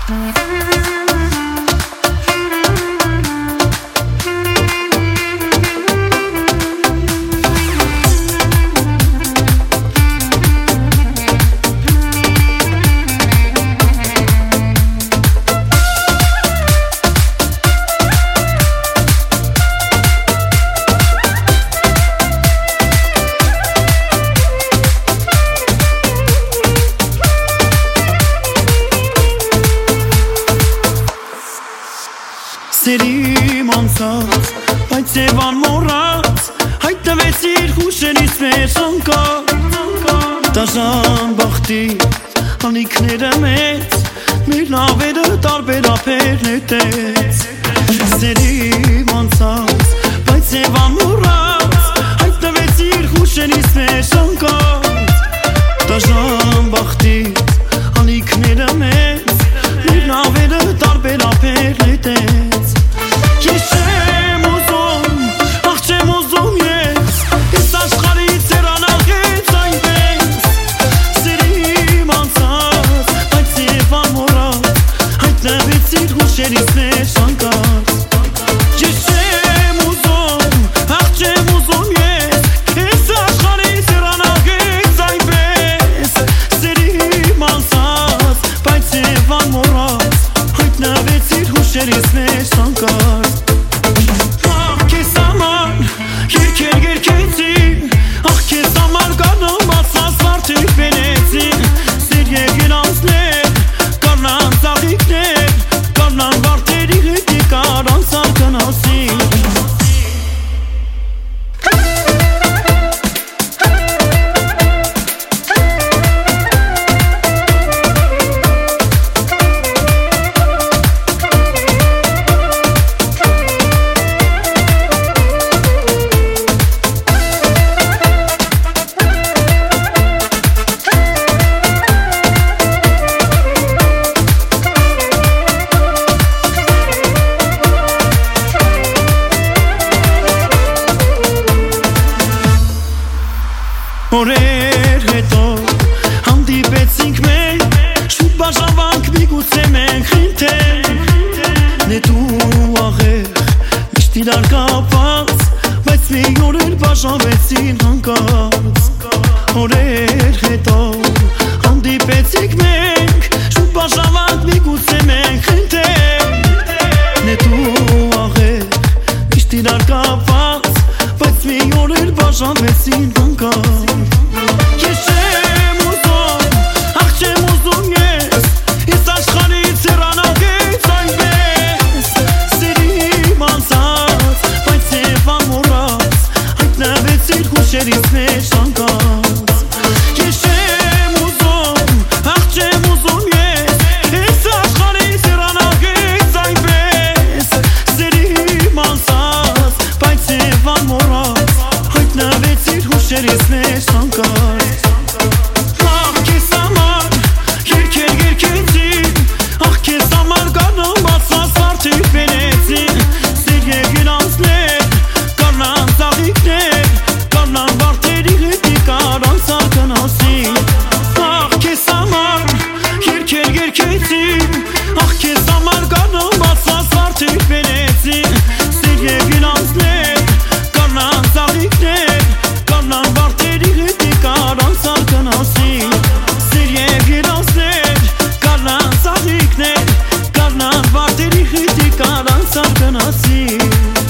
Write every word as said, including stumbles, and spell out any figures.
Սերիմ անցած, բայց և անմոռաց հայտնվեցիր հուշերից մեր անկած Դաժան բախտի անիքները մեծ մեր նավերը տարբերապեր նետեց Սերիմ անցած, բայց և անմոռաց հայտնվեցիր հուշերից մեր անկած Դաժան բախտի անիքները մեծ մեր նավերը տարբերապեր նետեց Շերից մեր շանկած Ես չեմ ուզում, ախ չեմ ուզում ես Ես աշխարհից հեռանալիս այնպես Սերիմ անցած, բայց և անմոռաց Հայտնվեցիր հուշերից մեր շանկած Ախ քեզ համար երգեր երգեցին Ախ քեզ համար կանոմացած մարդիկ բերեցին Սեր եկին անցներ, կանան ծաղիկներ Կանան վարտերի հետի կարան սարկանասին Օրեր հետո հանդիպեցինք մենք Շուտ բաժանվանք միգուցե մենք խինթենք Նետու աղեղ միշտ իրար կապած Բայց մի օր էլ բաժանվեցին հանկած Օրեր հետո հանդիպեցինք մենք Շուտ բաժանվանք միգուցե մենք խինթենք Նետու աղեղ միշտ իրար կապած Բայց մի օր էլ բաժանվեցին հանկած Շերից մեր շանկած Ես չեմ ուզում, ախ չեմ ուզում ես Ես աշխարհից հեռանալիս այնպես Սերիմ անցած, բայց և անմոռաց Հայտնվեցիր հուշերից մեր շանկած Ախ քեզ համար երգեր երգեցին Ախ քեզ համար կանոմացած մարդիկ բերեցին Սեր եկին անցներ, կանան ծաղիկներ Կանան վարտերի հետի կարան սարկանասին Ախ քեզ համար երգեր երգեցին Ախ քեզ համար կանոմացած մարդիկ բերեցին Սեր եկին անցներ, կանան ծաղիկներ Կանան վարտերի հետի կարան սարկանասին Սեր եկին անցներ, կանան ծաղիկներ Կանան վարտերի հետի կարան սարկանասին